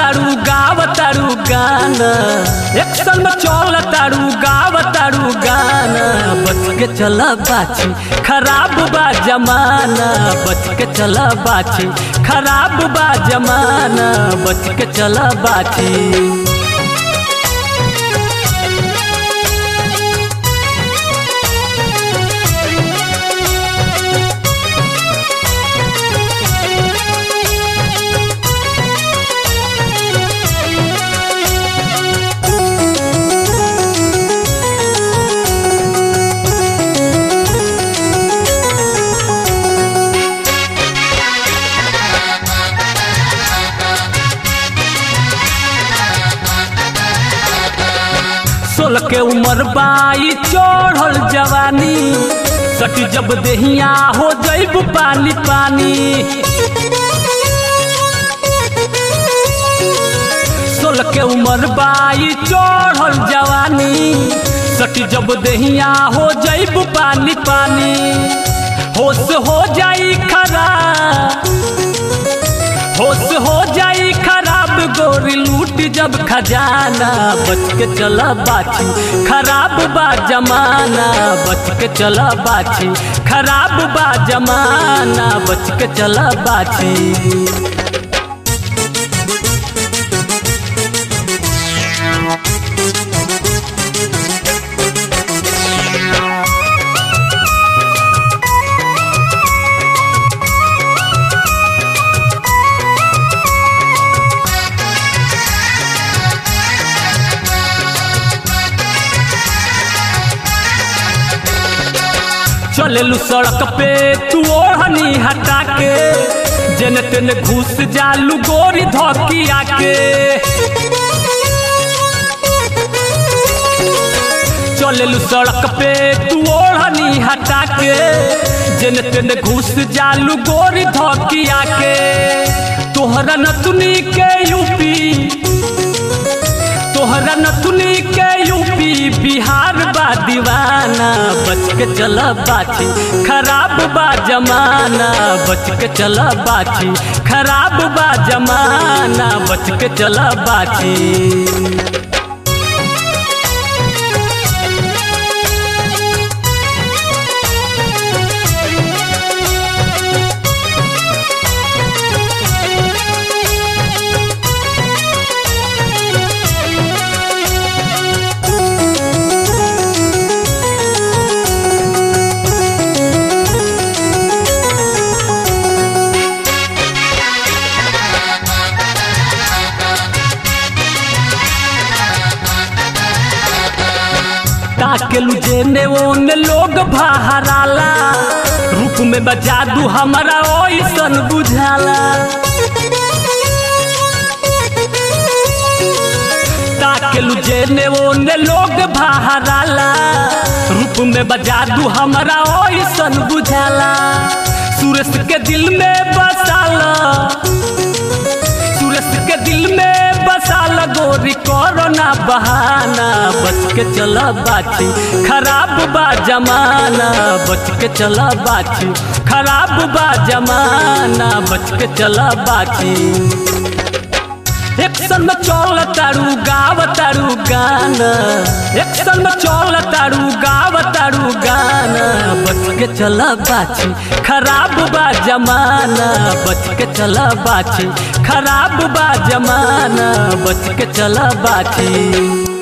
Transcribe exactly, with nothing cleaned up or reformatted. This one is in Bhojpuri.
तारू गाव तारू गाना, एक्शन में चल तारू गाव तारू गाना। बच के चला बाछी खराब बा जमाना, बच के चला बाछी खराब बा जमाना, बच के चला बाछी। सोलह के उम्र बाई चढ़ल जवानी, सट जब देहिया हो जैब पानी पानी। सोलह के उम्र बाई चढ़ल जवानी, सट जब देहिया हो जैब पानी पानी। होश हो जाई खराब, होश हो जाई खराब गोरी लूट जब खजाना। बच के चला बाछी खराब बा जमाना, बच के चला बाछी खराब बा जमाना, बच के चला बाछी। चलेलू सड़क पे तू ओढ़नी हटा के, जन तेन घुस जालू गोरी धोकिया के। चलेलू सड़क पे तू ओढ़नी हटा के, जन तेन घुस जालू गोरी धोकिया के। तोहरा नतुनी के यूपी, तोहरा नतुनी के यूपी बिहार बा दीवाना। बच के चला बाछी खराब बा जमाना, बच के चला बाछी खराब बा जमाना, बच के चला बाछी। ताकेलू जेने ओने लोग बहराला, रूप में बजा दू हमारा ओइसन बुझाला। ताकेलू जेने ओने लोग बहराला, रूप में बजा दू हमारा ओइसन बुझाला। सुरेश के दिल में बसाला, सुरेश के दिल में बसाला गोरी कोरोना बहाना। बच के चला बाछी खराब बा जमाना, बच के चला बाछी खराब बा जमाना, बच के चला बाछी। एक्शन में चल तारू गाव तारू गाना, एक्शन में चल तारू गाव तारू गाना। बच के चला बाछी खराब बा जमाना, बच के चला बाछी खराब बा जमाना, बच के चला बाछी।